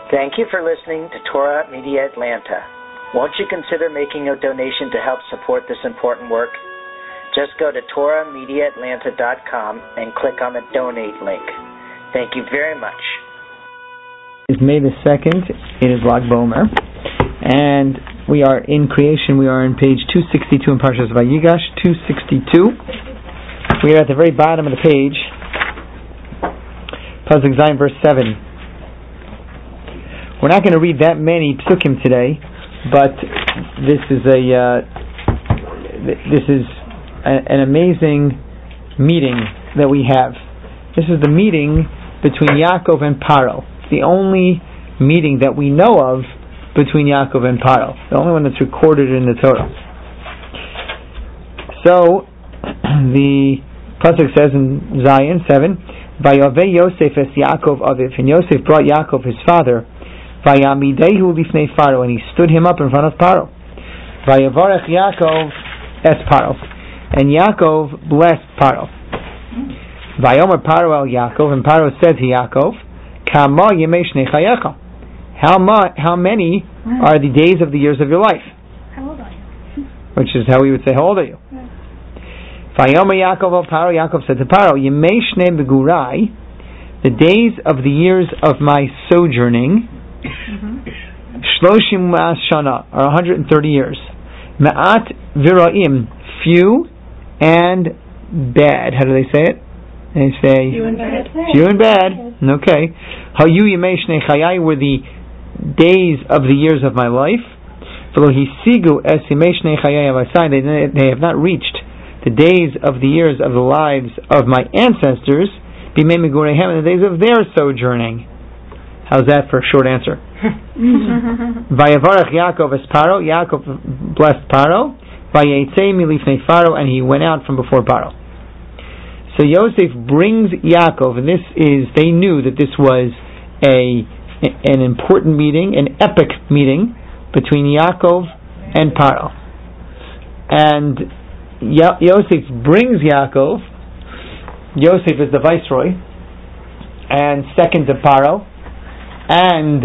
Thank you for listening to Torah Media Atlanta. Won't you consider making a donation to help support this important work? Just go to TorahMediaAtlanta.com and click on the donate link. Thank you very much. It's May the 2nd. It is Lag Bomer. And we are in creation. We are on page 262 in Parshas Vayigash, 262. We are at the very bottom of the page. Pasuk Zayin, verse 7. We're not going to read that many psukim today, but this is an amazing meeting that we have. This is the meeting between Yaakov and Paro. It's the only meeting that we know of between Yaakov and Paro. The only one that's recorded in the Torah. So, the pasuk says in Zayin 7, Vayaveh Yosef es Yaakov aviv, and Yosef brought Yaakov his father, Vayamidehu lifnei Paro, and he stood him up in front of Paro. Vayavarech Yaakov es Paro, and Yaakov blessed Paro. Vayomer Paro el Yaakov, and Paro said to Yaakov, Kama yemei shnei chayecha, how many are the days of the years of your life? How old are you? Which is how we would say, how old are you? Vayomer Yaakov el Paro, Yaakov said to Paro, Yemei shnei begurai, the days of the years of my sojourning, Shloshim ma'as shana, are 130 years. Ma'at v'ra'im, few and bad. How do they say it? They say few and bad. Few and bad. Okay. Hayu yemei shnei chayai were the days of the years of my life. V'lo hisigu es yemei shnei chayai avasai, they have not reached the days of the years of the lives of my ancestors, b'mei megureihem, the days of their sojourning. How's that for a short answer? Vayavarach Yaakov es Paro, Yaakov blessed Paro, Vayetzei milifnei Paro, and he went out from before Paro. So Yosef brings Yaakov, and they knew that this was an important meeting, an epic meeting between Yaakov and Paro. And Yosef brings Yaakov. Yosef is the viceroy and second to Paro, and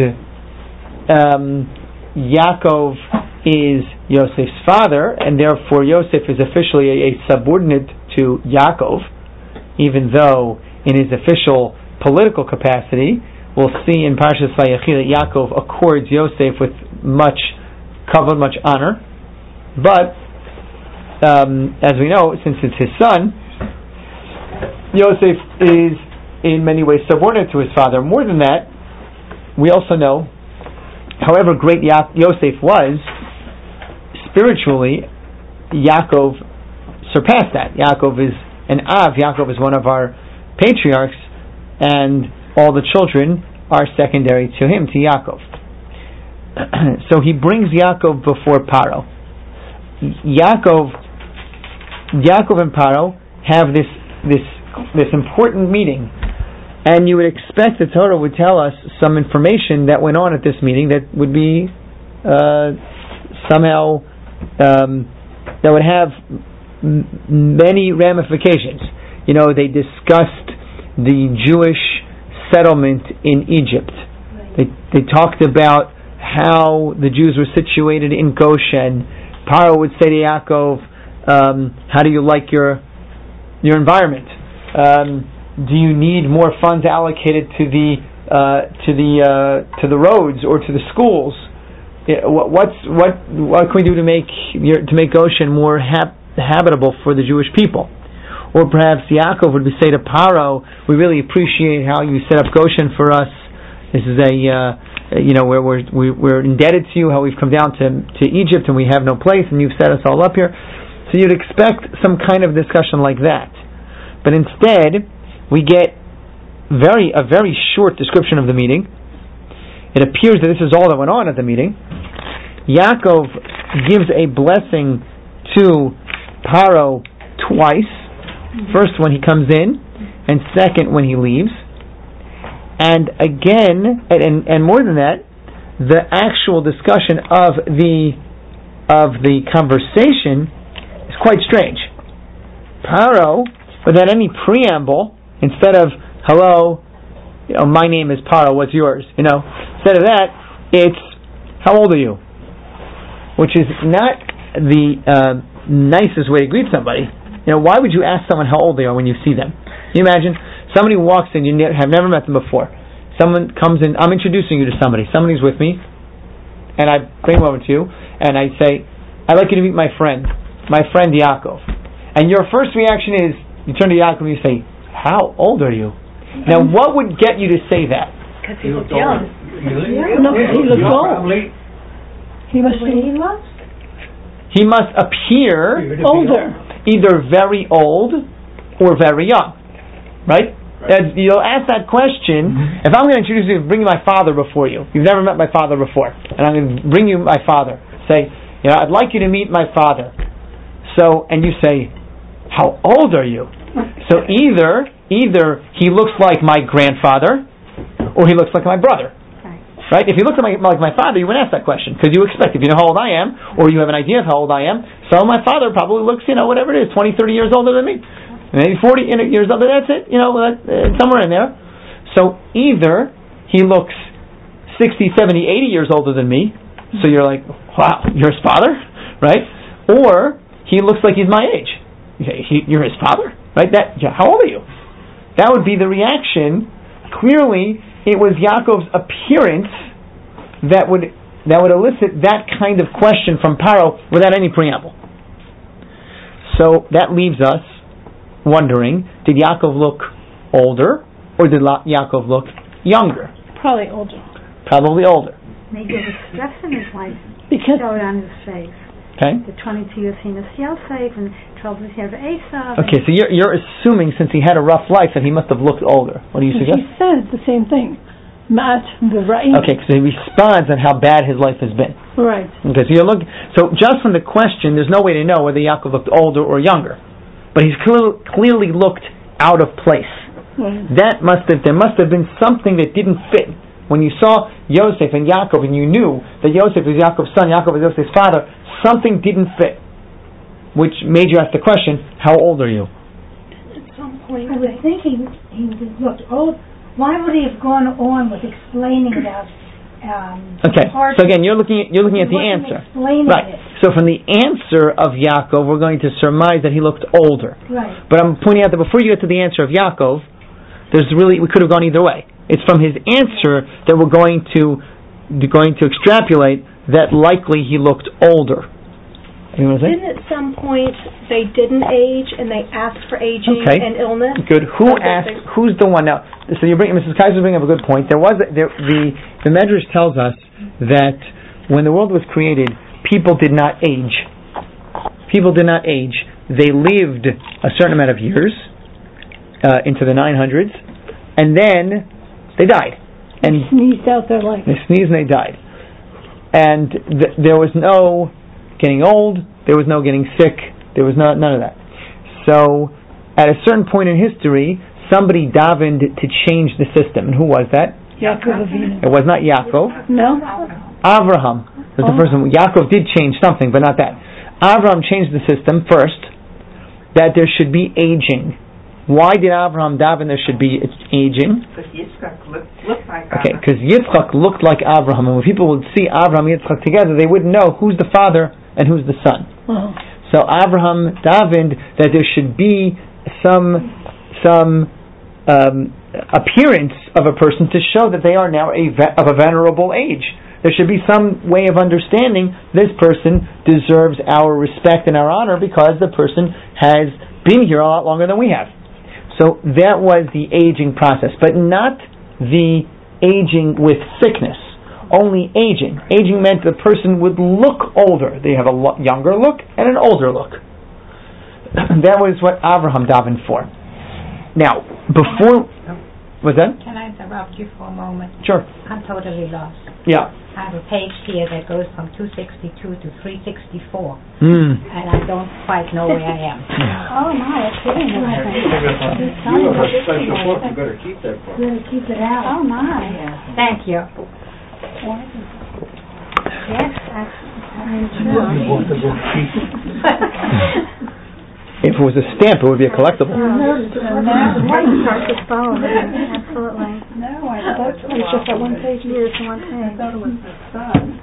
Yaakov is Yosef's father, and therefore Yosef is officially a subordinate to Yaakov, even though in his official political capacity, we'll see in Parshas Vayechi that Yaakov accords Yosef with much kavod, much honor. But as we know, since it's his son, Yosef is in many ways subordinate to his father. More than that, we also know, however great Yosef was, spiritually, Yaakov surpassed that. Yaakov is an Av, Yaakov is one of our patriarchs, and all the children are secondary to him, to Yaakov. So he brings Yaakov before Paro. Yaakov and Paro have this important meeting, and you would expect the Torah would tell us some information that went on at this meeting that would be somehow that would have many ramifications. You know, they discussed the Jewish settlement in Egypt. They talked about how the Jews were situated in Goshen. Paro would say to Yaakov, how do you like your environment? Do you need more funds allocated to the roads or to the schools? What can we do to make Goshen more habitable for the Jewish people? Or perhaps Yaakov would say to Paro, we really appreciate how you set up Goshen for us. This is where we're indebted to you, how we've come down to Egypt and we have no place and you've set us all up here. So you'd expect some kind of discussion like that. But instead, we get a very short description of the meeting. It appears that this is all that went on at the meeting. Yaakov gives a blessing to Paro twice. First when he comes in, and second when he leaves. And again, and more than that, the actual discussion of the conversation is quite strange. Paro, without any preamble, instead of hello, my name is Paro, what's yours? Instead of that, it's, how old are you? Which is not the nicest way to greet somebody. Why would you ask someone how old they are when you see them? Can you imagine? Somebody walks in, you have never met them before. Someone comes in, I'm introducing you to somebody. Somebody's with me, and I bring them over to you, and I say, I'd like you to meet my friend Yaakov. And your first reaction is, you turn to Yaakov and you say, how old are you? Now, what would get you to say that? Because he looked young. No, he looked old. He must appear older, either very old or very young, right? You'll ask that question. If I'm going to introduce you, bring my father before you. You've never met my father before, and I'm going to bring you my father. Say, I'd like you to meet my father. So, and you say, how old are you? So either he looks like my grandfather, or he looks like my brother. Right? If he looked like my father, you wouldn't ask that question, because you expect, if you know how old I am, or you have an idea of how old I am, so my father probably looks, whatever it is, 20, 30 years older than me. Maybe 40 years older, that's it, somewhere in there. So either he looks 60, 70, 80 years older than me, so you're like, wow, you're his father, right? Or he looks like he's my age. You're his father, right? How old are you? That would be the reaction. Clearly, it was Yaakov's appearance that would elicit that kind of question from Paro without any preamble. So that leaves us wondering, did Yaakov look older, or did Yaakov look younger? Probably older. Probably older. Maybe the stress in his life showed on his face. Okay. The 22 years he was Yosef and 12 years he was Esav. Okay, so you're assuming since he had a rough life that he must have looked older. What do you suggest? He said the same thing. Okay, so he responds on how bad his life has been. Right. Okay, so just from the question, there's no way to know whether Yaakov looked older or younger. But he's clearly looked out of place. Right. There must have been something that didn't fit. When you saw Yosef and Yaakov and you knew that Yosef was Yaakov's son, Yaakov was Yosef's father, something didn't fit, which made you ask the question, how old are you? At some point, I was thinking he looked old. Why would he have gone on with explaining about okay, so again, you're looking at the answer. Right. So from the answer of Yaakov, we're going to surmise that he looked older. Right. But I'm pointing out that before you get to the answer of Yaakov, we could have gone either way. It's from his answer that we're going to extrapolate that likely he looked older. Didn't at some point they didn't age and they asked for aging and illness? Good. Who asked? Who's the one now? So Mrs. Kaiser bringing up a good point. The Medrash tells us that when the world was created, people did not age. People did not age. They lived a certain amount of years into the 900s, and then they died. And they sneezed out their life. They sneezed and they died. And there was no getting old, there was no getting sick, there was none of that. So, at a certain point in history, somebody davened to change the system. And who was that? Yaakov. It was not Yaakov. No? Avraham was the person. Yaakov did change something, but not that. Avraham changed the system first, that there should be aging. Why did Avraham daven there should be aging? Because Yitzchak looked like Avraham. Okay, because Yitzchak looked like Avraham, and when people would see Avraham and Yitzchak together, they wouldn't know who's the father and who's the son. Oh. So Avraham davened that there should be some appearance of a person to show that they are now of a venerable age. There should be some way of understanding this person deserves our respect and our honor because the person has been here a lot longer than we have. So that was the aging process, but not the aging with sickness. Only aging. Aging meant the person would look older. They have a younger look and an older look. That was what Avraham davened for. Now, before... What's that? Can I interrupt you for a moment? Sure. I'm totally lost. Yeah. I have a page here that goes from 262 to 364. And I don't quite know where I am. Oh my, it's kidding. You have a special book, you better keep that book. You better keep it out. Oh my. Thank you. Yes, that's If it was a stamp, it would be a collectible. Absolutely. No, I thought it was just that one page. Yes, one page. I thought it was the son.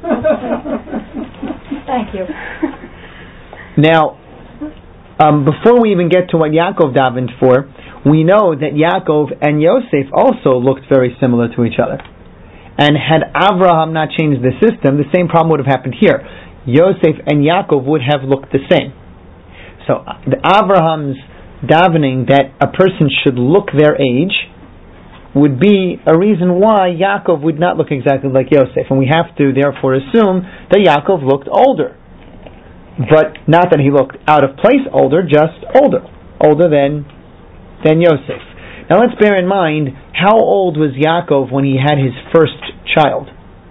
Thank you. Now, before we even get to what Yaakov davened for, we know that Yaakov and Yosef also looked very similar to each other. And had Avraham not changed the system, the same problem would have happened here. Yosef and Yaakov would have looked the same. So, Abraham's davening that a person should look their age would be a reason why Yaakov would not look exactly like Yosef. And we have to therefore assume that Yaakov looked older. But not that he looked out of place older, just older than Yosef. Now let's bear in mind, how old was Yaakov when he had his first child?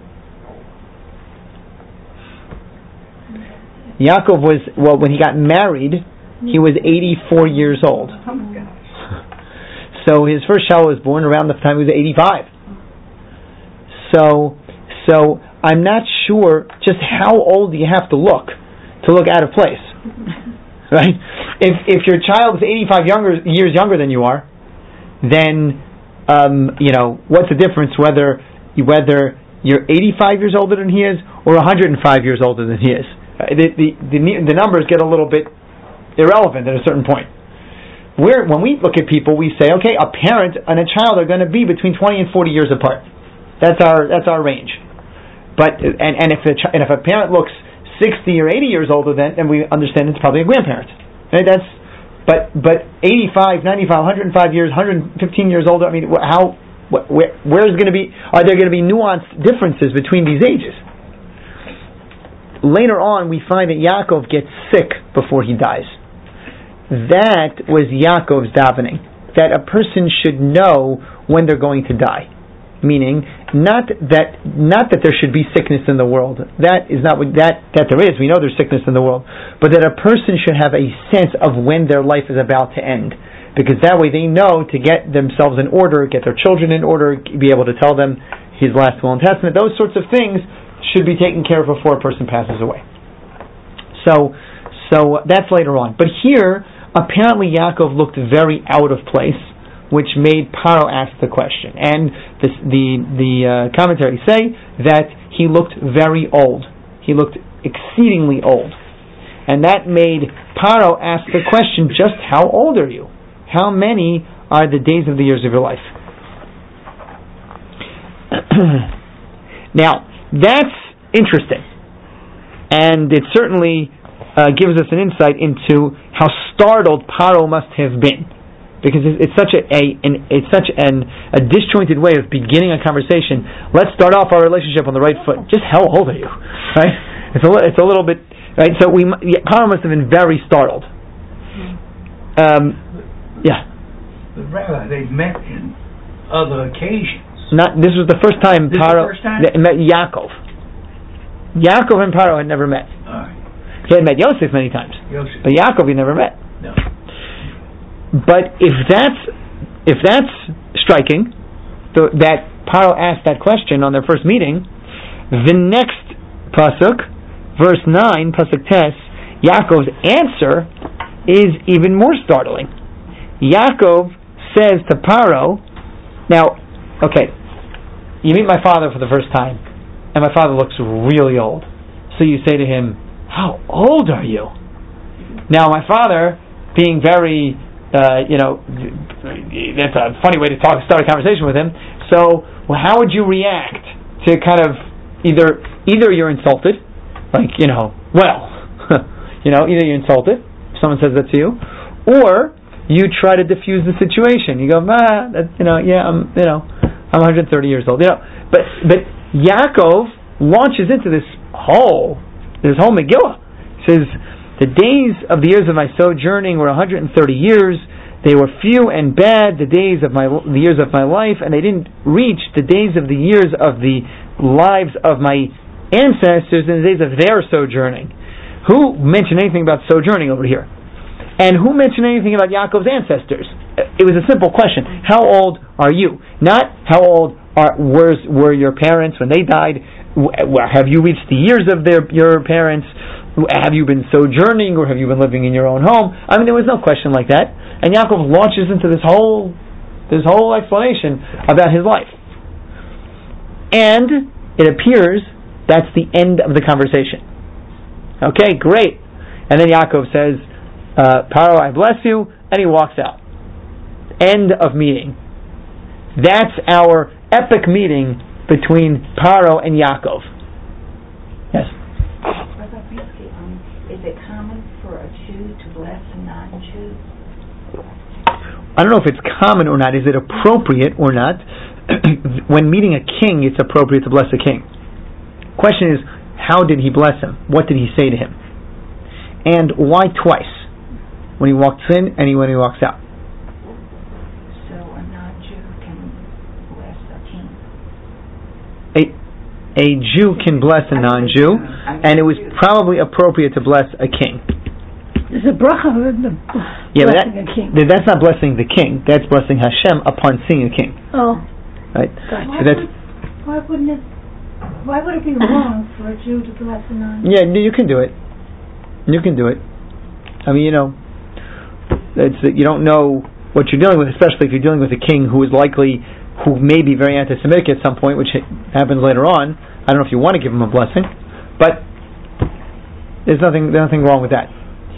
Yaakov was, when he got married, he was 84 years old. Oh my gosh. So his first child was born around the time he was 85. So I'm not sure just how old you have to look out of place. Right? If your child is 85 years younger than you are, then what's the difference whether you're 85 years older than he is or 105 years older than he is? The numbers get a little bit irrelevant at a certain point. When we look at people, we say, okay, a parent and a child are going to be between 20 and 40 years apart. That's our range. But if a parent looks 60 or 80 years older, then we understand it's probably a grandparent. Right? But 85, 95, 105 years, 115 years older. I mean, where's going to be? Are there going to be nuanced differences between these ages? Later on, we find that Yaakov gets sick before he dies. That was Yaakov's davening, that a person should know when they're going to die. Meaning, not that there should be sickness in the world. That is not what that there is. We know there's sickness in the world, but that a person should have a sense of when their life is about to end, because that way they know to get themselves in order, get their children in order, be able to tell them his last will and testament. Those sorts of things should be taken care of before a person passes away. So that's later on. But here, apparently Yaakov looked very out of place, which made Paro ask the question. And the commentaries say that he looked very old. He looked exceedingly old. And that made Paro ask the question, just how old are you? How many are the days of the years of your life? Now, that's interesting. And it certainly gives us an insight into how startled Paro must have been, because it's such a disjointed way of beginning a conversation. Let's start off our relationship on the right foot. Just how old are you? Right? It's a little bit right. So Paro must have been very startled. Yeah. But Rabbi, they've met in other occasions. This was the first time Paro met Yaakov. Yaakov and Paro had never met. He had met Yosef many times, but Yaakov he never met. No. But if that's striking, that Paro asked that question on their first meeting, the next pasuk, verse 9, pasuk tes, Yaakov's answer is even more startling. Yaakov says to Paro, now, okay, you meet my father for the first time, and my father looks really old. So you say to him, how old are you? Now my father, being very, that's a funny way to start a conversation with him. So, how would you react to kind of either you're insulted, like, either you're insulted, if someone says that to you, or you try to diffuse the situation. You go, I'm 130 years old. But Yaakov launches into this whole Megillah. He says, the days of the years of my sojourning were 130 years. They were few and bad, the years of my life, and they didn't reach the days of the years of the lives of my ancestors in the days of their sojourning. Who mentioned anything about sojourning over here? And who mentioned anything about Yaakov's ancestors? It was a simple question. How old are you? Not how old were your parents when they died? Have you reached the years of your parents? Have you been sojourning, or have you been living in your own home? I mean, there was no question like that. And Yaakov launches into this whole this whole explanation about his life. And it appears that's the end of the conversation. Okay, great. And then Yaakov says, Paro, I bless you, and he walks out. End of meeting. That's our epic meeting between Paro and Yaakov. Yes? Is it common for a Jew to bless a non-Jew? I don't know if it's common or not. Is it appropriate or not? When meeting a king, it's appropriate to bless a king. Question is, how did he bless him? What did he say to him? And why twice? When he walks in and when he walks out. So a non-Jew can bless a king? A Jew can bless a non-Jew, and it was probably appropriate to bless a king. There's a bracha blessing a king. That's not blessing the king. That's blessing Hashem upon seeing a king. Oh, right. Gotcha. Why would it be wrong for a Jew to bless a non-Jew? Yeah, you can do it. You can do it. I mean, you don't know what you're dealing with, especially if you're dealing with a king who may be very anti-Semitic at some point, which happens later on. I don't know if you want to give him a blessing, but there's nothing wrong with that.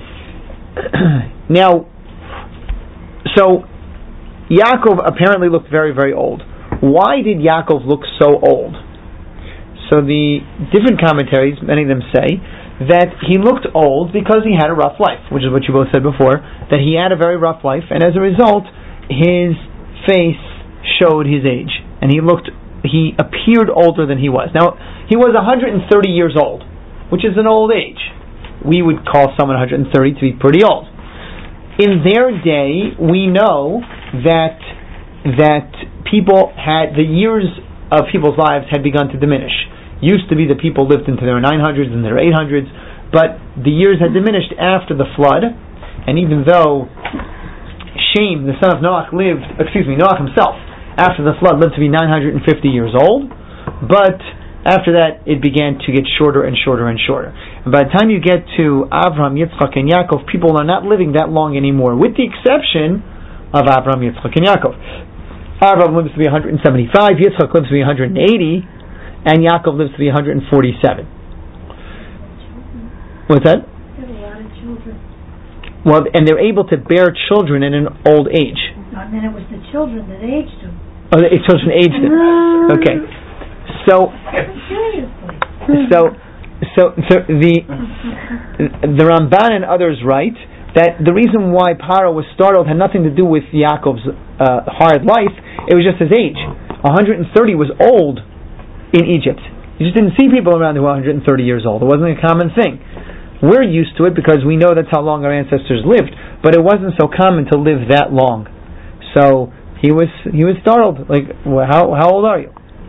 Now, so Yaakov apparently looked very, very old. Why did Yaakov look so old? So the different commentaries, many of them say that he looked old because he had a rough life, which is what you both said before, that he had a very rough life, and as a result, his face showed his age, and he appeared older than he was. Now, he was 130 years old, which is an old age. We would call someone 130 to be pretty old. In their day, we know that people had, the years of people's lives had begun to diminish. Used to be that people lived into their 900s and their 800s, but the years had diminished after the flood, and even though Shem, the son of Noach, Noach himself, after the flood lived to be 950 years old, but after that it began to get shorter and shorter and shorter. And by the time you get to Avraham, Yitzchak, and Yaakov, people are not living that long anymore, with the exception of Avraham, Yitzchak, and Yaakov. Avraham lives to be 175, Yitzchak lives to be 180, and Yaakov lives to be 147. What's that? They have a lot of children. Well, and they're able to bear children in an old age. And then it was the children that aged them. Oh, the children aged them. Okay. So the Ramban and others write that the reason why Paro was startled had nothing to do with Yaakov's hard life. It was just his age. 130 was old in Egypt. You just didn't see people around who were 130 years old. It wasn't a common thing. We're used to it because we know that's how long our ancestors lived, but it wasn't so common to live that long. So he was startled. Like, how old are you?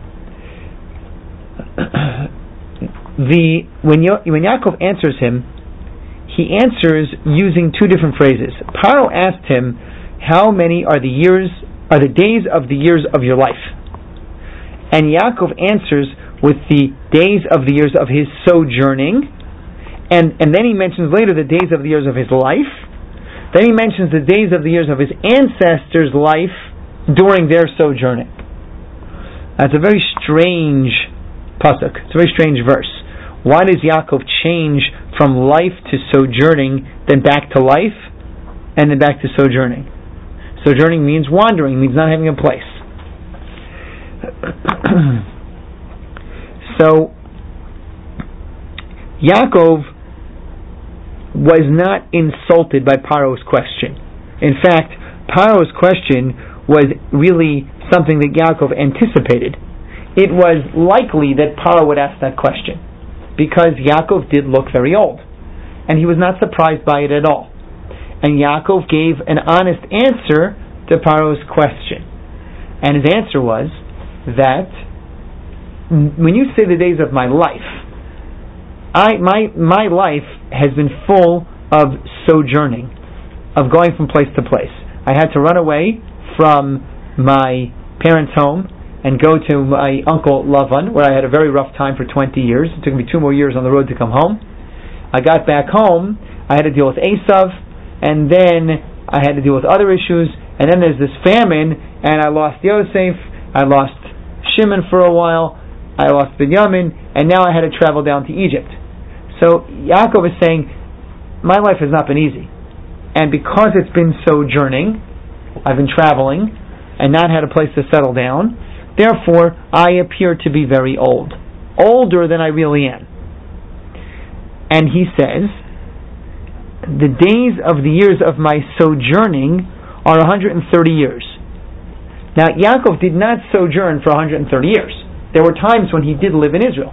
When Yaakov answers him, he answers using two different phrases. Paro asked him, "How many are the days of the years of your life?" And Yaakov answers with the days of the years of his sojourning, and then he mentions later the days of the years of his life. Then he mentions the days of the years of his ancestors' life during their sojourning. That's a very strange pasuk. It's a very strange verse. Why does Yaakov change from life to sojourning, then back to life, and then back to sojourning? Sojourning means wandering, means not having a place. So Yaakov was not insulted by Paro's question. In fact, Paro's question was really something that Yaakov anticipated. It was likely that Paro would ask that question, because Yaakov did look very old, and he was not surprised by it at all. And Yaakov gave an honest answer to Paro's question, and his answer was that when you say the days of my life, my life has been full of sojourning, of going from place to place. I had to run away from my parents' home and go to my uncle Lavan, where I had a very rough time for 20 years. It took me 2 more years on the road to come home. I got back home, I had to deal with Esav, and then I had to deal with other issues, and then there's this famine, and I lost Yosef, I lost Shimon for a while, I lost Binyamin, and now I had to travel down to Egypt. So Yaakov is saying, my life has not been easy. And because it's been sojourning, I've been traveling, and not had a place to settle down, therefore I appear to be very old. Older than I really am. And he says, the days of the years of my sojourning are 130 years. Now, Yaakov did not sojourn for 130 years. There were times when he did live in Israel.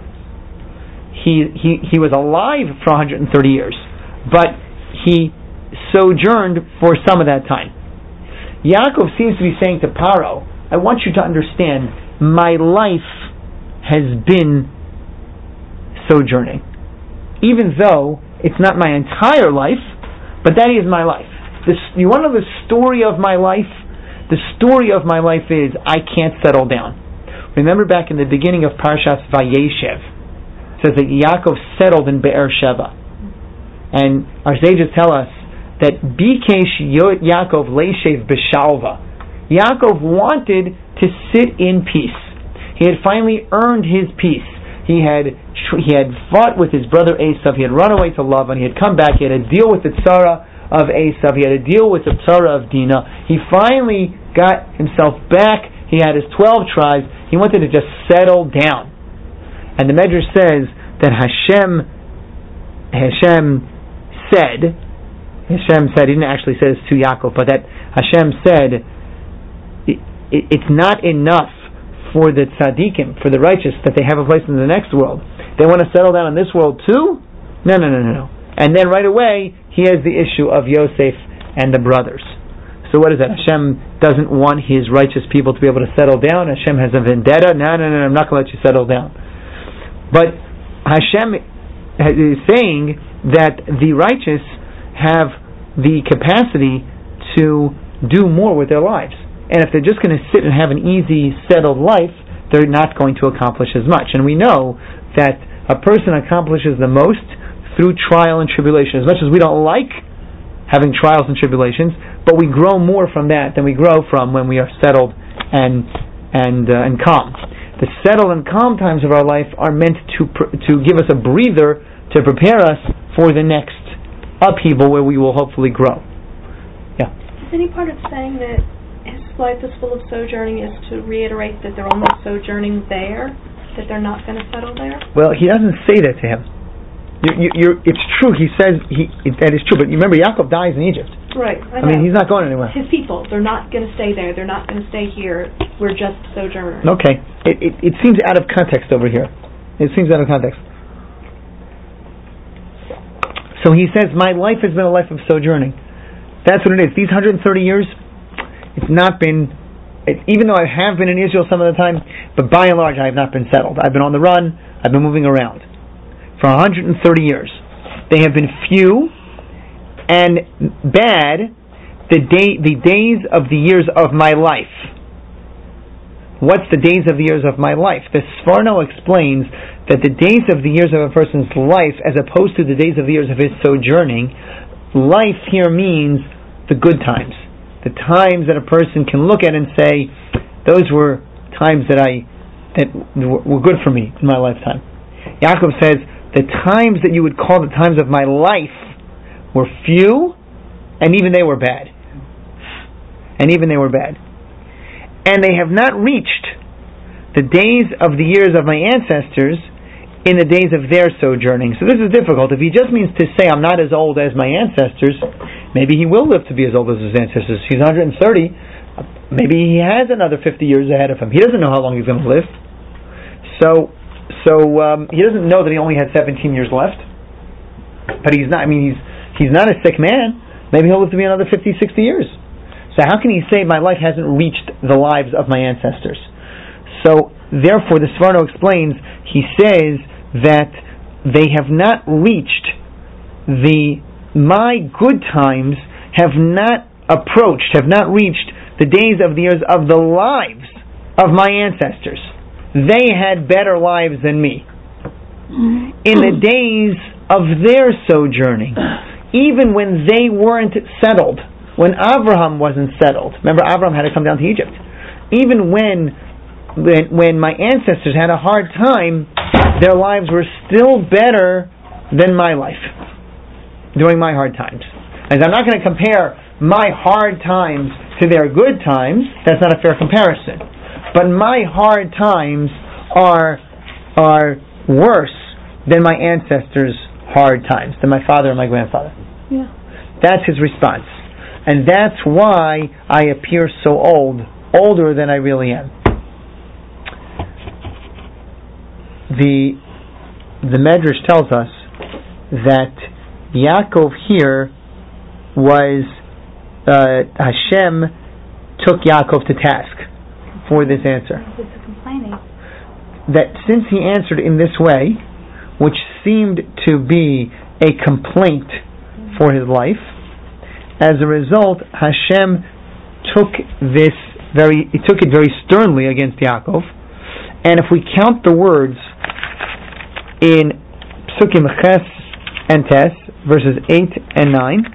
He was alive for 130 years, but he sojourned for some of that time. Yaakov seems to be saying to Paro, I want you to understand, my life has been sojourning. Even though it's not my entire life, but that is my life. You want to know the story of my life? The story of my life is I can't settle down. Remember back in the beginning of Parashat Vayeshev, it says that Yaakov settled in Be'er Sheva. And our sages tell us that Bikesh Yaakov Leishev B'Shalva. Yaakov wanted to sit in peace. He had finally earned his peace. He had fought with his brother Esav. He had run away to Lavan. He had come back. He had to deal with the tzara of Esav. He had to deal with the tzara of Dinah. He finally got himself back. He had his 12 tribes. He wanted to just settle down. And the Medrash says that Hashem said, he didn't actually say this to Yaakov, but that Hashem said, it's not enough for the tzaddikim, for the righteous, that they have a place in the next world. They want to settle down in this world too? No. And then right away, he has the issue of Yosef and the brothers. So what is that? Hashem doesn't want his righteous people to be able to settle down. Hashem has a vendetta. No, I'm not going to let you settle down. But Hashem is saying that the righteous have the capacity to do more with their lives. And if they're just going to sit and have an easy, settled life, they're not going to accomplish as much. And we know that a person accomplishes the most through trial and tribulation. As much as we don't like having trials and tribulations, but we grow more from that than we grow from when we are settled and calm. The settled and calm times of our life are meant to give us a breather to prepare us for the next upheaval where we will hopefully grow. Yeah. Is any part of saying that his life is full of sojourning is to reiterate that they're only sojourning there, that they're not going to settle there? Well, he doesn't say that to him. It's true. He says that is true. But you remember, Yaakov dies in Egypt. Right. I mean, he's not going anywhere. His people, they're not going to stay there. They're not going to stay here. We're just sojourners. Okay. It seems out of context over here. It seems out of context. So he says, my life has been a life of sojourning. That's what it is. These 130 years, it's not been, even though I have been in Israel some of the time, but by and large I have not been settled. I've been on the run. I've been moving around. For 130 years. They have been few and bad, the days of the years of my life. What's the days of the years of my life? The Sforno explains that the days of the years of a person's life, as opposed to the days of the years of his sojourning, life here means the good times. The times that a person can look at and say, those were times that were good for me in my lifetime. Yaakov says, the times that you would call the times of my life were few, and even they were bad. And they have not reached the days of the years of my ancestors in the days of their sojourning. So this is difficult. If he just means to say I'm not as old as my ancestors, maybe he will live to be as old as his ancestors. He's 130. Maybe he has another 50 years ahead of him. He doesn't know how long he's going to live. So he doesn't know that he only has 17 years left. But he's not a sick man. Maybe he'll live to be another 50, 60 years. So how can he say my life hasn't reached the lives of my ancestors? So therefore the Sforno explains, he says that they have not reached my good times have not reached the days of the years of the lives of my ancestors. They had better lives than me. In the days of their sojourning, even when they weren't settled, when Avraham wasn't settled, remember Avraham had to come down to Egypt. Even when my ancestors had a hard time, their lives were still better than my life during my hard times. And I'm not going to compare my hard times to their good times. That's not a fair comparison. But my hard times are worse than my ancestors' hard times, than my father and my grandfather. Yeah. That's his response. And that's why I appear so old, older than I really am. The Medrash tells us that Yaakov here was, Hashem took Yaakov to task for this answer. It's complaining. That since he answered in this way, which seemed to be a complaint for his life, as a result, Hashem took it very sternly against Yaakov. And if we count the words in Psukim Ches and Tes, verses 8 and 9,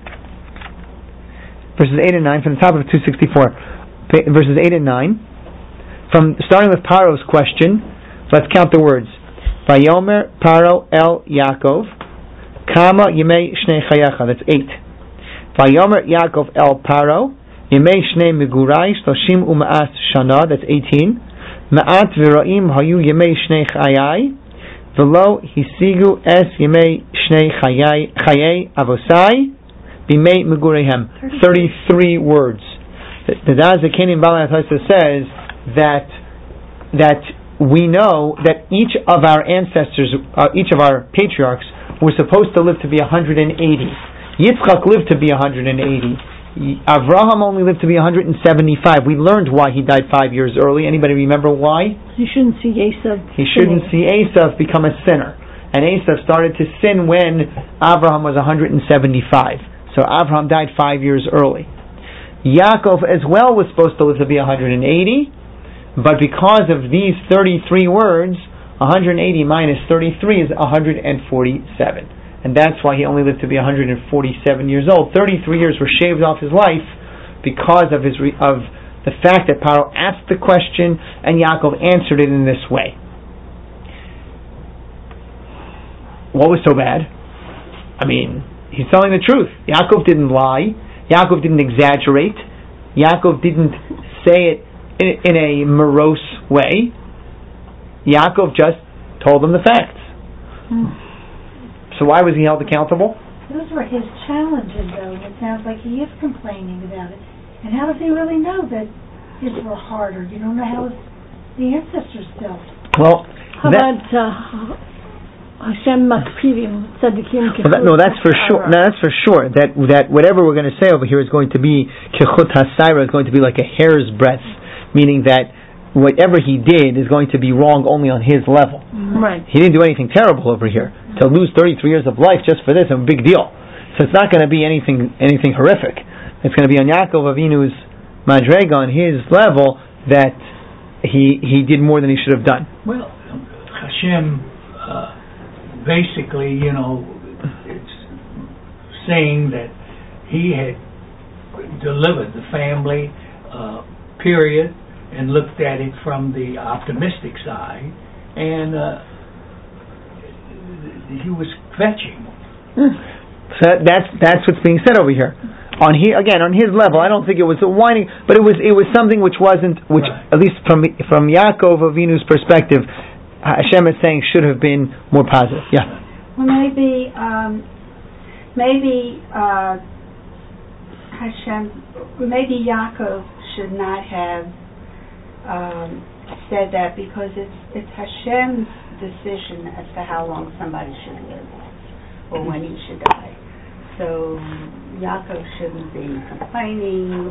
from the top of 264, verses 8 and 9, starting with Paro's question, let's count the words. Vayomer Paro el Yaakov, Kama Yemei Shnei Chayecha, that's 8. Vayomer Yaakov el Paro, Yemei Shnei Megurai, Shloshim U'Ma'at Shana, that's 18. Ma'at V'Ra'im Hayu Yemei Shnei Chayai, V'lo Hisigu Es Yemei Shnei Chayei Avosai, B'mei Megureihem. 33 words. The Daz Zakenim Baal HaTosfos says that we know that each of our ancestors, each of our patriarchs, were supposed to live to be 180. Yitzchak lived to be 180. Avraham only lived to be 175. We learned why he died 5 years early. Anybody remember why? He shouldn't see Esav. He shouldn't see Esav become a sinner. And Esav started to sin when Avraham was 175. So Avraham died 5 years early. Yaakov as well was supposed to live to be 180, but because of these 33 words, 180 minus 33 is 147. And that's why he only lived to be 147 years old. 33 years were shaved off his life because of the fact that Paro asked the question and Yaakov answered it in this way. What was so bad? I mean, he's telling the truth. Yaakov didn't lie. Yaakov didn't exaggerate. Yaakov didn't say it in a morose way. Yaakov just told them the facts. So why was he held accountable? Those were his challenges, though. It sounds like he is complaining about it. And how does he really know that his were harder? You don't know how the ancestors felt. Well, how about Hashem Makpivim Tzadikim? No, that's for sure. No, that's for sure. That whatever we're going to say over here is going to be Kechut Hasayra, is going to be like a hair's breadth, meaning that whatever he did is going to be wrong only on his level. Right. He didn't do anything terrible over here. To lose 33 years of life just for this is a big deal. So it's not going to be anything horrific. It's going to be on Yaakov Avinu's Madrega, on his level, that he did more than he should have done. Well, Hashem basically, it's saying that he had delivered the family, period, and looked at it from the optimistic side, and he was fetching. So that's what's being said over here. On his level, I don't think it was a whining, but it was something which wasn't, right. At least from Yaakov Avinu's perspective, Hashem is saying should have been more positive. Yeah. Well, maybe Yaakov should not have said that, because it's Hashem's decision as to how long somebody should live or when he should die. So Yaakov shouldn't be complaining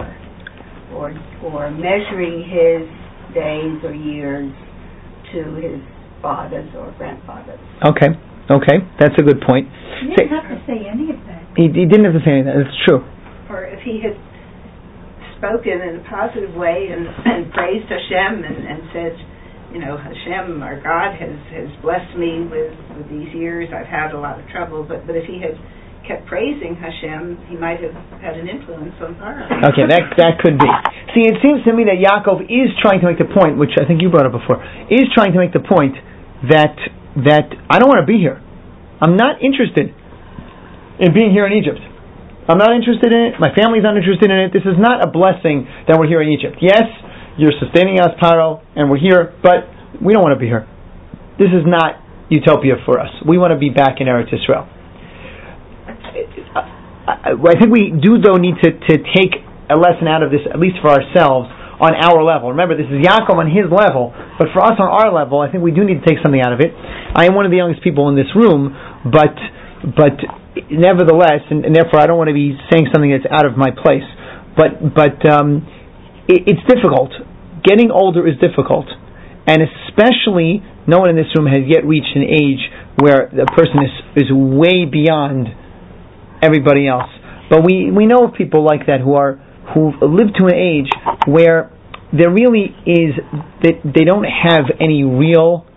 or measuring his days or years to his fathers or grandfathers. Okay, that's a good point. He didn't have to say any of that. He didn't have to say any of that. It's true. Or if he had spoken in a positive way and praised Hashem and said, Hashem, our God, has blessed me with these years. I've had a lot of trouble, but if he had kept praising Hashem, he might have had an influence on Paro. Okay, that could be. See, it seems to me that Yaakov is trying to make the point, which I think you brought up before, is trying to make the point that I don't want to be here. I'm not interested in being here in Egypt. I'm not interested in it. My family's not interested in it. This is not a blessing that we're here in Egypt. Yes, you're sustaining us, Paro, and we're here, but we don't want to be here. This is not utopia for us. We want to be back in Eretz Yisrael. I think we do, though, need to take a lesson out of this, at least for ourselves, on our level. Remember, this is Yaakov on his level, but for us on our level, I think we do need to take something out of it. I am one of the youngest people in this room, but nevertheless, and therefore I don't want to be saying something that's out of my place, but it's difficult. Getting older is difficult, and especially no one in this room has yet reached an age where the person is way beyond everybody else. But we know of people like that who've lived to an age where there really is that they don't have any real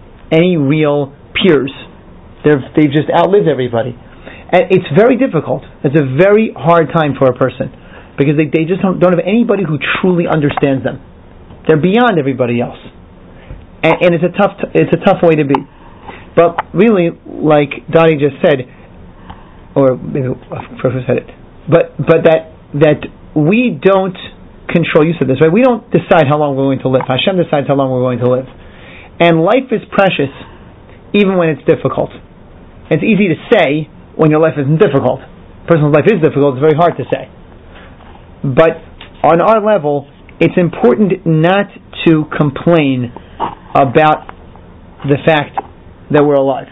peers. They've just outlived everybody. And it's very difficult. It's a very hard time for a person because they just don't have anybody who truly understands them. They're beyond everybody else, and it's a tough way to be. But really, like Dottie just said, or maybe Professor said it, but that we don't control. You said this, right? We don't decide how long we're going to live. Hashem decides how long we're going to live, and life is precious, even when it's difficult. It's easy to say when your life isn't difficult. A person's life is difficult, it's very hard to say. But on our level, it's important not to complain about the fact that we're alive.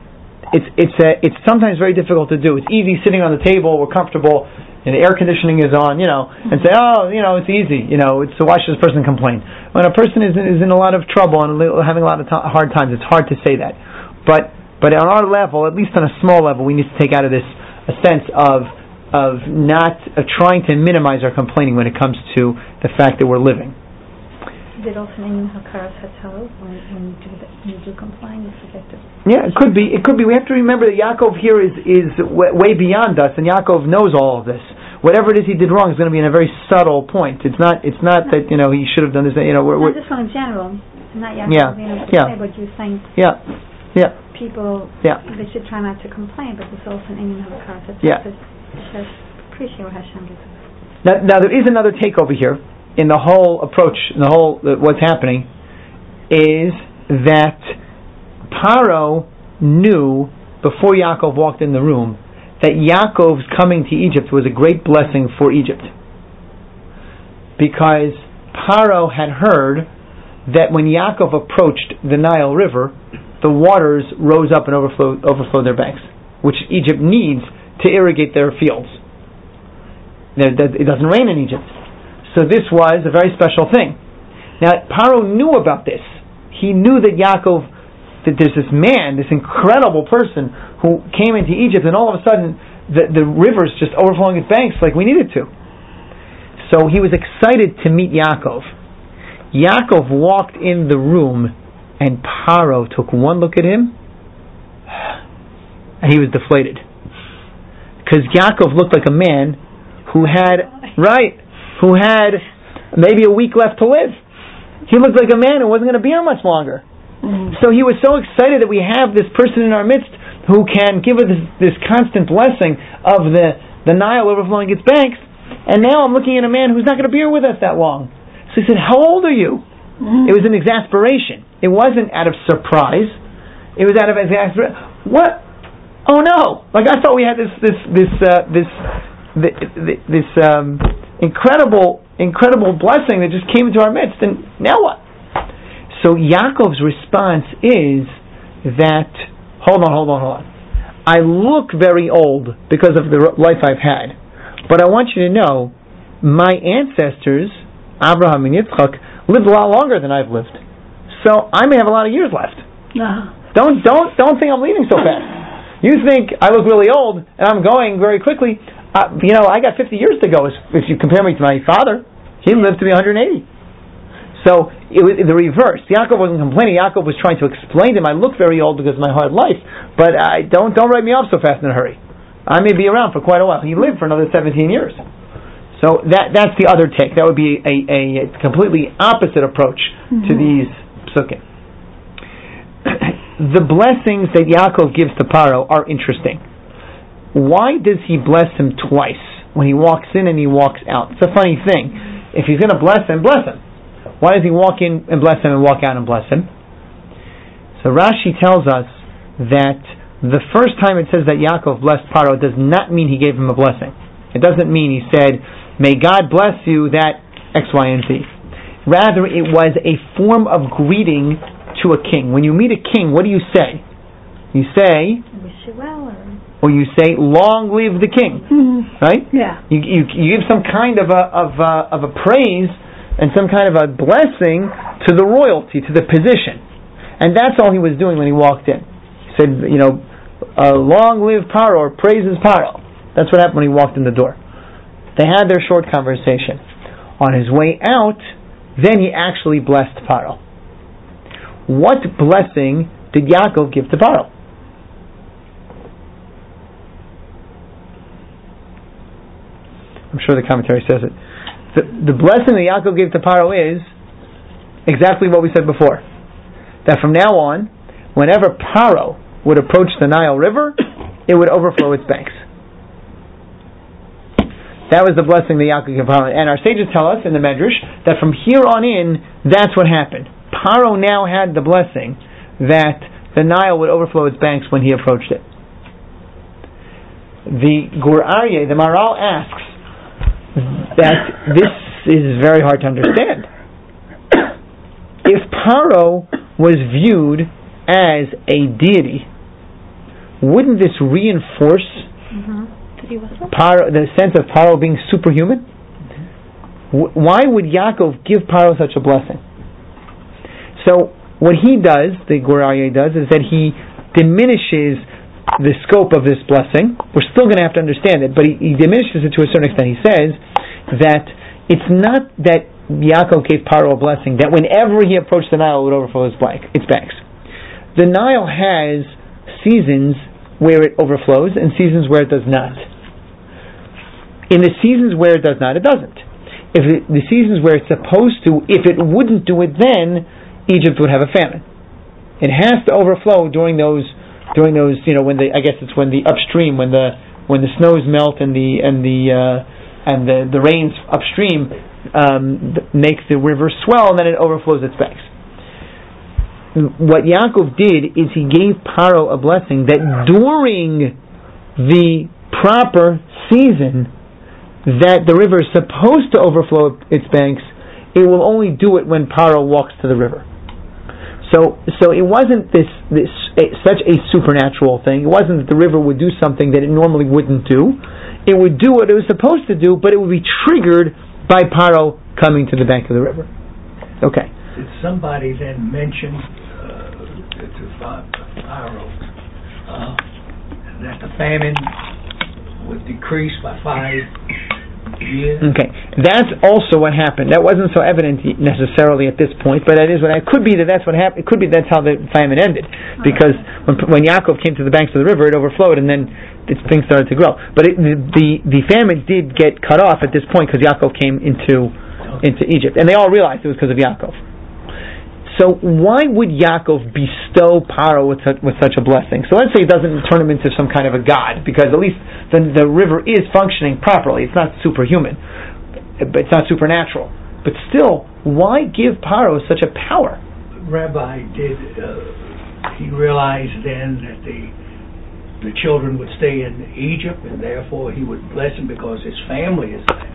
It's sometimes very difficult to do. It's easy sitting on the table, we're comfortable, and the air conditioning is on, and say, it's easy, so why should this person complain? When a person is in a lot of trouble and having a lot of hard times, it's hard to say that. But on our level, at least on a small level, we need to take out of this a sense of trying to minimize our complaining when it comes to the fact that we're living. Is it also in Hakaras Hatzal when you do complain? Yeah, it could be. We have to remember that Yaakov here is way beyond us, and Yaakov knows all of this. Whatever it is he did wrong is going to be in a very subtle point. It's not that he should have done this. We're just in general, not Yaakov. But you're saying. Yeah. People, they should try not to complain, but there's also an Indian Hakaras Hatzal. Yeah. Just appreciate what Hashem gives us. Now there is another take over here in the whole approach, in the whole what's happening, is that Paro knew before Yaakov walked in the room that Yaakov's coming to Egypt was a great blessing for Egypt, because Paro had heard that when Yaakov approached the Nile River, the waters rose up and overflowed their banks, which Egypt needs to irrigate their fields. It doesn't rain in Egypt. So this was a very special thing. Now, Paro knew about this. He knew that that there's this man, this incredible person who came into Egypt, and all of a sudden the river's just overflowing its banks like we needed to. So he was excited to meet Yaakov. Yaakov walked in the room, and Paro took one look at him, and he was deflated. Because Yaakov looked like a man who had maybe a week left to live. He looked like a man who wasn't going to be here much longer. So he was so excited that we have this person in our midst who can give us this constant blessing of the Nile overflowing its banks, and now I'm looking at a man who's not going to be here with us that long. So he said, "How old are you?" It was an exasperation. It wasn't out of surprise. It was out of exasperation. What? Oh no! Like I thought we had this incredible blessing that just came into our midst, and now what? So Yaakov's response is that, hold on. I look very old because of the life I've had, but I want you to know, my ancestors, Abraham and Yitzchak, lived a lot longer than I've lived. So I may have a lot of years left. Don't think I'm leaving so fast. You think I look really old and I'm going very quickly. I got 50 years to go if you compare me to my father. He lived to be 180. So it was the reverse. Yaakov wasn't complaining. Yaakov was trying to explain to him, I look very old because of my hard life, but don't write me off so fast in a hurry. I may be around for quite a while. He lived for another 17 years. So that's the other take. That would be a completely opposite approach to these psukim. The blessings that Yaakov gives to Paro are interesting. Why does he bless him twice? When he walks in and he walks out. It's a funny thing. If he's going to bless him, bless him. Why does he walk in and bless him and walk out and bless him? So Rashi tells us that the first time it says that Yaakov blessed Paro, it does not mean he gave him a blessing. It doesn't mean he said, may God bless you that X, Y, and Z. Rather, it was a form of greeting to a king. When you meet a king, what do you say? You say, wish you well, or you say, long live the king. Right? Yeah. You give some kind of a praise and some kind of a blessing to the royalty, to the position. And that's all he was doing when he walked in. He said, long live Paro, or praises Paro. That's what happened when he walked in the door. They had their short conversation. On his way out, then he actually blessed Paro. What blessing did Yaakov give to Paro? I'm sure the commentary says it. The blessing that Yaakov gave to Paro is exactly what we said before. That from now on, whenever Paro would approach the Nile River, it would overflow its banks. That was the blessing that Yaakov gave Paro. And our sages tell us in the Medrash that from here on in, that's what happened. Paro now had the blessing that the Nile would overflow its banks when he approached it. The Gur Aryeh, the Maharal, asks that this is very hard to understand. If Paro was viewed as a deity, wouldn't this reinforce the sense of Paro being superhuman? Why would Yaakov give Paro such a blessing? So what he does, the Gur Aryeh does, is that he diminishes the scope of this blessing. We're still going to have to understand it, but he diminishes it to a certain extent. He says that it's not that Yaakov gave Paro a blessing, that whenever he approached the Nile, it would overflow its banks. The Nile has seasons where it overflows and seasons where it does not. In the seasons where it does not, it doesn't. The seasons where it's supposed to, if it wouldn't do it then, Egypt would have a famine. It has to overflow during those, when the upstream, when the snows melt and the rains upstream makes the river swell, and then it overflows its banks. What Yaakov did is he gave Paro a blessing that during the proper season that the river is supposed to overflow its banks, it will only do it when Paro walks to the river. So it wasn't such a supernatural thing. It wasn't that the river would do something that it normally wouldn't do. It would do what it was supposed to do, but it would be triggered by Paro coming to the bank of the river. Okay. Did somebody then mention to Paro that the famine would decrease by 5 years? Okay, that's also what happened. That wasn't so evident necessarily at this point, but it could be that that's what happened. It could be that's how the famine ended, because when Yaakov came to the banks of the river, it overflowed, and then things started to grow. But the famine did get cut off at this point because Yaakov came into Egypt, and they all realized it was because of Yaakov. So why would Yaakov bestow Paro with such a blessing? So let's say it doesn't turn him into some kind of a god, because at least the river is functioning properly. It's not superhuman, but it's not supernatural. But still, why give Paro such a power? Rabbi, he realized then that the children would stay in Egypt, and therefore he would bless them because his family is there.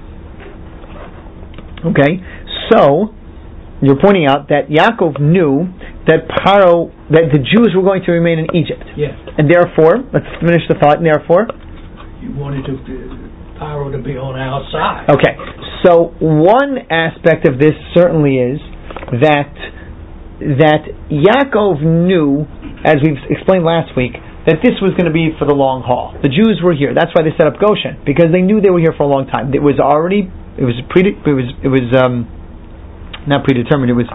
Okay, so you're pointing out that Yaakov knew that the Jews were going to remain in Egypt. Yes. And therefore, let's finish the thought, and therefore? You wanted Paro to be on our side. Okay, so one aspect of this certainly is that Yaakov knew, as we've explained last week, that this was going to be for the long haul. The Jews were here. That's why they set up Goshen, because they knew they were here for a long time. It was not predetermined. It was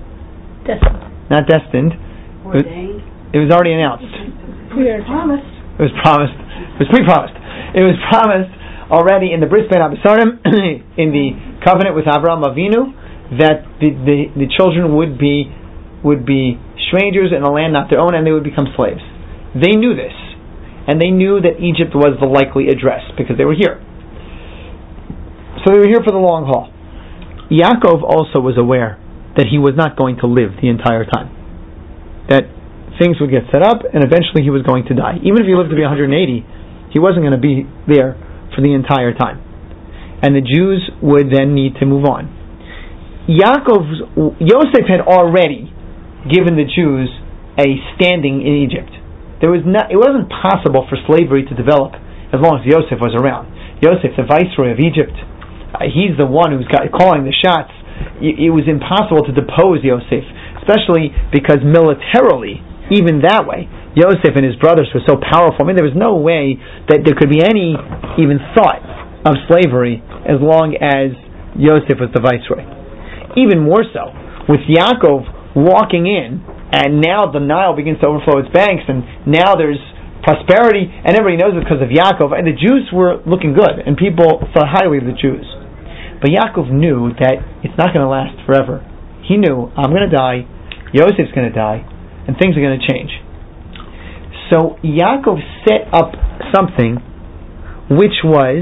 destined. Not destined. Ordained. It was already announced. Promised. It was promised. It was pre-promised. It was promised already in the Bris Ben Abisarim, in the covenant with Avraham Avinu, that the children would be strangers in a land not their own, and they would become slaves. They knew this, and they knew that Egypt was the likely address because they were here. So they were here for the long haul. Yaakov also was aware that he was not going to live the entire time. That things would get set up, and eventually he was going to die. Even if he lived to be 180, he wasn't going to be there for the entire time. And the Jews would then need to move on. Yosef had already given the Jews a standing in Egypt. It wasn't possible for slavery to develop as long as Yosef was around. Yosef, the viceroy of Egypt, he's the one who's calling the shots. It was impossible to depose Yosef, especially because militarily, even that way, Yosef and his brothers were so powerful. I mean, there was no way that there could be any even thought of slavery as long as Yosef was the viceroy. Even more so, with Yaakov walking in, and now the Nile begins to overflow its banks, and now there's prosperity, and everybody knows it because of Yaakov, and the Jews were looking good, and people thought highly of the Jews. But Yaakov knew that it's not going to last forever. He knew, I'm going to die, Yosef's going to die, and things are going to change. So Yaakov set up something which was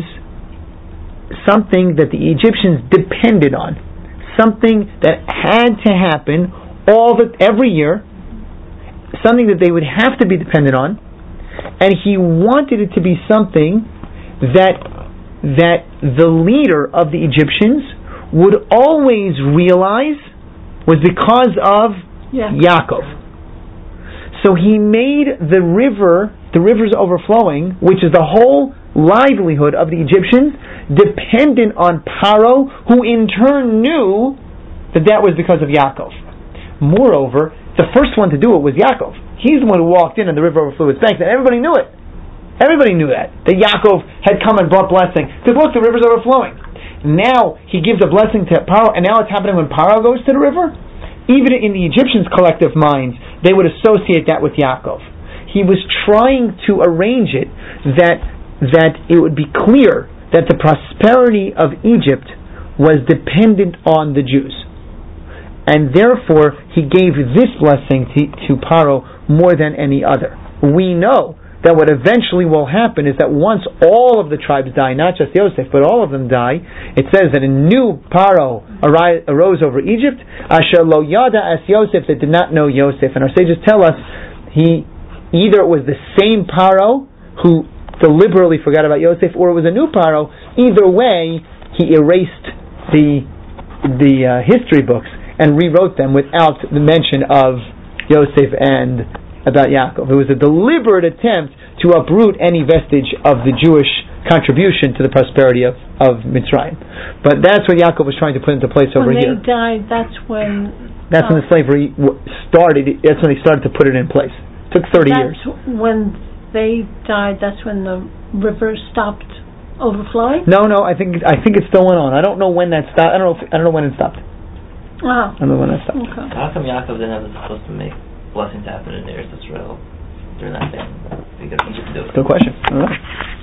something that the Egyptians depended on, something that had to happen every year, something that they would have to be dependent on, and he wanted it to be something that the leader of the Egyptians would always realize was because of Yaakov. So he made the rivers overflowing, which is the whole livelihood of the Egyptians, dependent on Paro, who in turn knew that was because of Yaakov. Moreover, the first one to do it was Yaakov. He's the one who walked in and the river overflowed its banks, and everybody knew it. Everybody knew that Yaakov had come and brought blessing. Because look, the river's overflowing. Now he gives a blessing to Paro, and now it's happening when Paro goes to the river. Even in the Egyptians' collective minds, they would associate that with Yaakov. He was trying to arrange it that it would be clear that the prosperity of Egypt was dependent on the Jews. And therefore, he gave this blessing to Paro more than any other. We know that what eventually will happen is that once all of the tribes die, not just Yosef, but all of them die, it says that a new Paro arose over Egypt, Asher lo yada as Yosef, that did not know Yosef. And our sages tell us, either it was the same Paro who deliberately forgot about Yosef, or it was a new Paro. Either way, he erased the history books and rewrote them without the mention of Yosef and about Yaakov. It was a deliberate attempt to uproot any vestige of the Jewish contribution to the prosperity of Mitzrayim. But that's what Yaakov was trying to put into place over here. When they died, that's when the slavery started. That's when they started to put it in place. It took 30 years. When they died, that's when the river stopped overflowing? No, I think it still went on. I don't know when that stopped. I don't know when it stopped. I don't know when that stopped. Okay. How come Yaakov didn't have supposed to make blessings happen in Eretz Israel during that time? Because he could do it. Good question. I don't know.